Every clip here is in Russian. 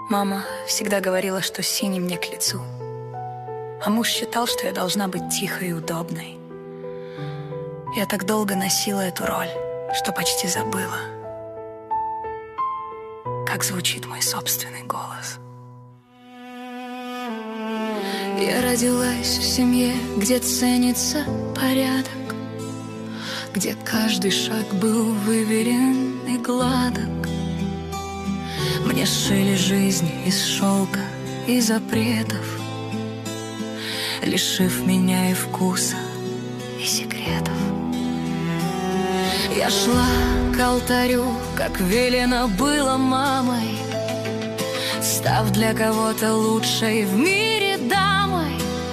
Мама всегда говорила, что синий мне к лицу. А муж считал, что я должна быть тихой и удобной. Я так долго носила эту роль, что почти забыла, как звучит мой собственный голос. Я родилась в семье, где ценится порядок, где каждый шаг был выверен и гладок. Мне сшили жизнь из шелка и запретов, лишив меня и вкуса, и секретов. Я шла к алтарю, как велено было мамой, став для кого-то лучшей в мире дамой.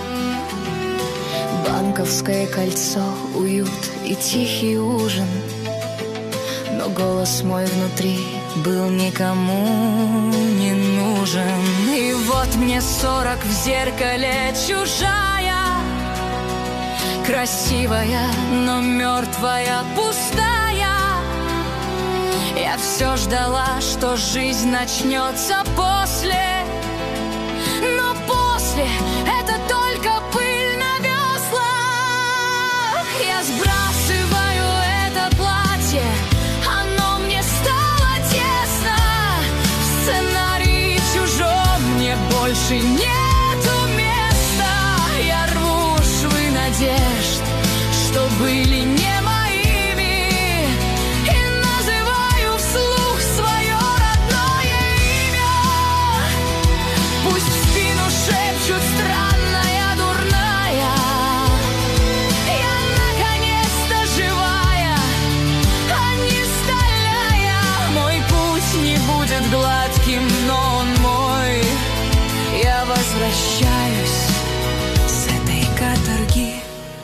Банковское кольцо, уют и тихий ужин, но голос мой внутри был никому не нужен. И вот мне 40 в зеркале чужая, красивая, но мертвая, пустая. Я все ждала, что жизнь начнется после, но после это только пыль на веслах. Я сбрасываю это платье, оно мне стало тесно. В сценарии чужом мне больше нету места. Я рву швы надежд, что были не моими, и называю вслух свое родное имя. Пусть в спину шепчут странная, дурная, я наконец-то живая, а не стальная. Мой путь не будет гладким, но он мой. Я возвращаюсь с этой каторги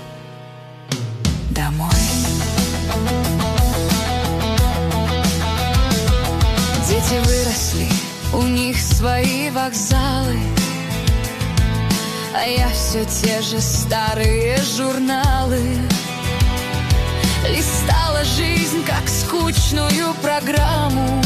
домой. Дети выросли, у них свои вокзалы, а я все те же старые журналы. Листала жизнь, как скучную программу,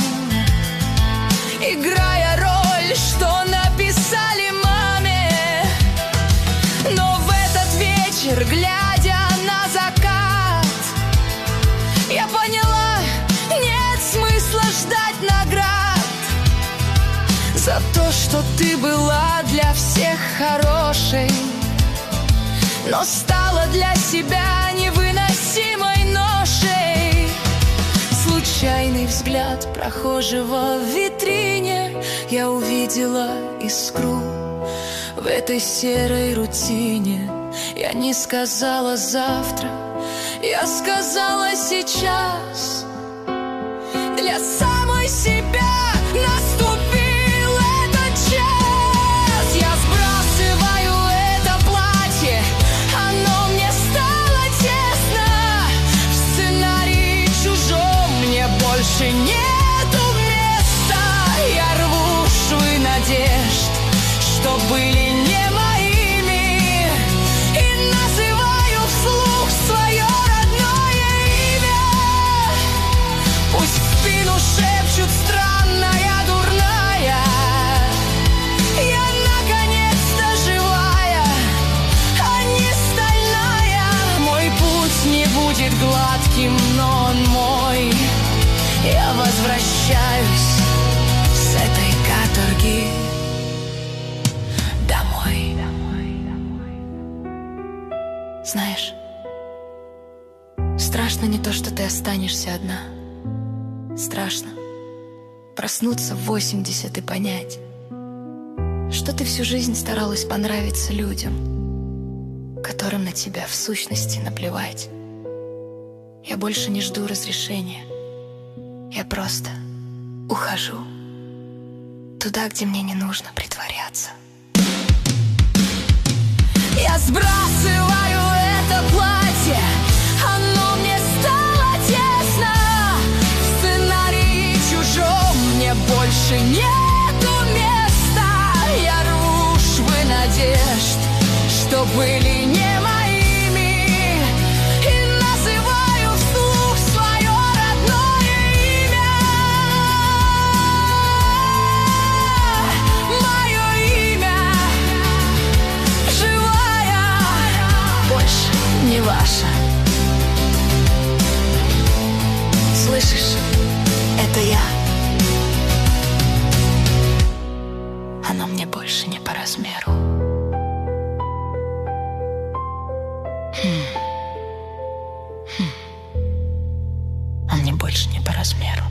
играя роль, что написали маме. Но в этот вечер, глядя на закат, я поняла, нет смысла ждать наград за то, что ты была для всех хорошей, но стала для себя невыносимой ношей. Случайный взгляд прохожего в витрине, я увидела искру в этой серой рутине. Я не сказала завтра, я сказала сейчас. Для самой себя наступил этот час. Я сбрасываю это платье, оно мне стало тесно. В сценарии чужом мне больше нету места. Я рву швы надежд, что были не моими, и называю вслух свое родное имя. Пусть в спину шепчут странная, дурная, я наконец-то живая, а не стальная. Мой путь не будет гладким, но он мой. Я возвращаюсь с этой каторги домой. Знаешь, страшно не то, что ты останешься одна. Страшно проснуться в 80 и понять, что ты всю жизнь старалась понравиться людям, которым на тебя в сущности наплевать. Я больше не жду разрешения. Я просто ухожу туда, где мне не нужно притворяться. Я сбрасываю это платье, оно мне стало тесно. В сценарии чужом мне больше нету места. Я рву швы надежд, что были не моими, и называю вслух свое родное имя. ваша. Слышишь, это я. Оно мне больше не по размеру. Он мне больше не по размеру.